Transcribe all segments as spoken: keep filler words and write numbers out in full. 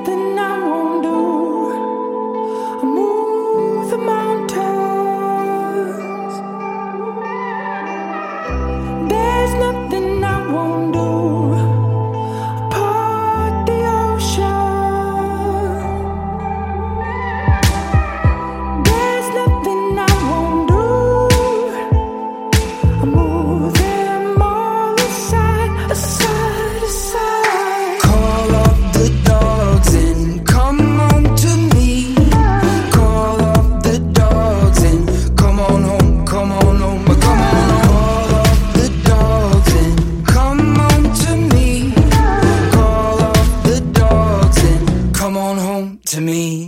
nothing I won't do. I'll move the mountains. There's nothing I won't do. I'll part the ocean. There's nothing I won't do. I'll move them all aside, aside, aside. Call up the dogs and come home to me. Call up the dogs and come on home, come on home, come on home. Call up the dogs and come home to me. Call up the dogs and come on home to me.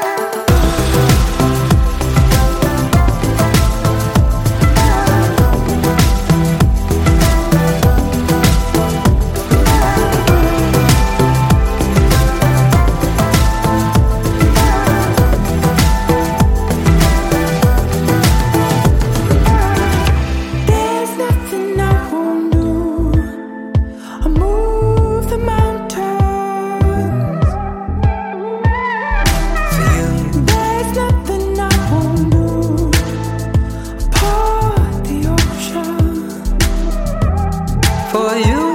There's nothing I won't do. I'll move the mountains. For you, There's nothing I won't do. I'll part the ocean. for you.